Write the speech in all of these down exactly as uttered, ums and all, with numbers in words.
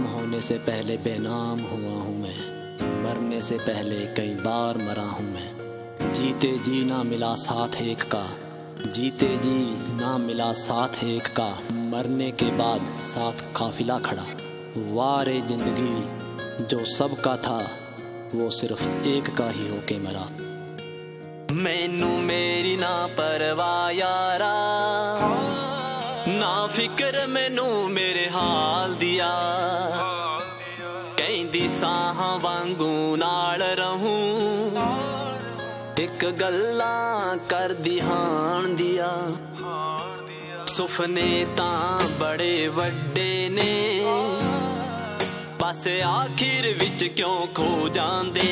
नाम होने से पहले बेनाम हुआ हूँ मैं, मरने से पहले कई बार मरा हूँ मैं। जीते जी ना मिला साथ एक का, जीते जी ना मिला साथ एक का, मरने के बाद साथ काफिला खड़ा। वारे जिंदगी जो सबका था वो सिर्फ एक का ही होके मरा। मैनू मेरी ना परवाह यारा, ना फिक्र मैनू मेरे हाल दिया। कहंदी साह वांगू नाल रहूं, एक गल्लां कर दिहान दिया। सुफने तां बड़े वड्डे ने, पासे आखिर विच क्यों खो जांदे।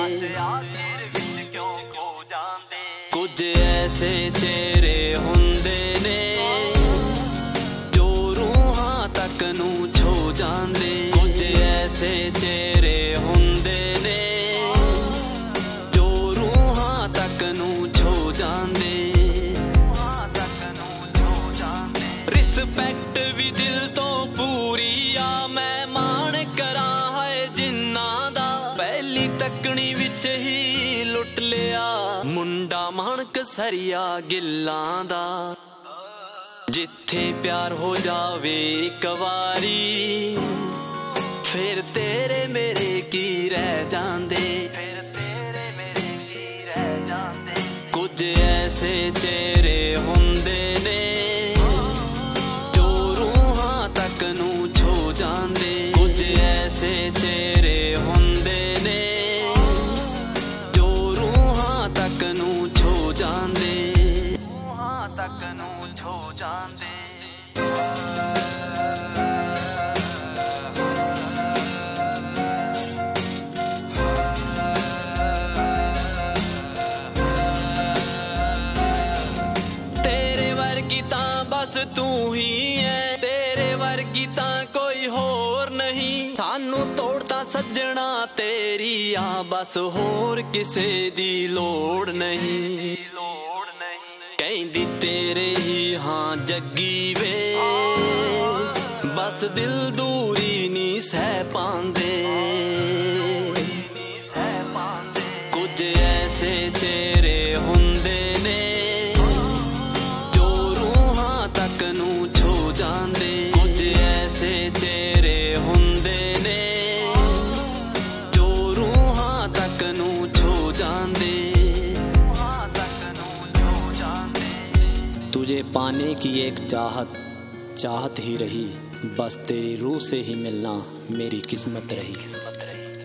कुछ ऐसे चेहरे हुंदे ने जो रूहां तक नू छो जांदे। कुछ ऐसे चेहरे हुंदे ने जो रूहां तक नू छो जांदे। रिस्पेक्ट भी दिल तो पूरी आ, मैं मान करा है जिन्ना दा। पहली तकनी विच ही लुट लिया मुंडा माणक सरिया गिल्लां दा। जिथे प्यार हो जावे एक वारी, फिर तेरे मेरे की रह जांदे। फिर तेरे मेरे की रह जांदे। कुछ ऐसे चेहरे हुंदे ने जो रूहां तक नू छो जांदे। कुछ ऐसे चेहरे हुंदे ने जो रूहां तक नू छो जांदे। रूहां तक नू छो जांदे। तेरे वर्गी तां बस तू ही है, तेरे वर्गी तां कोई होर नहीं। सानू तोड़ता सज्जना तेरी आ, बस होर किसे दी लोड़ नहीं। कहंदी तेरे ही हाँ जग्गी वे, बस दिल दूरी नी सह पांदे। कुछ ऐसे चेहरे हुंदे ने जो रूहां तक नू छो जांदे। कुछ ऐसे चेहरे हुंदे ने जो रूहां तक नू छो जांदे। तुझे पाने की एक चाहत चाहत ही रही, बस तेरी रूह से ही मिलना मेरी किस्मत रही। किस्मत रही।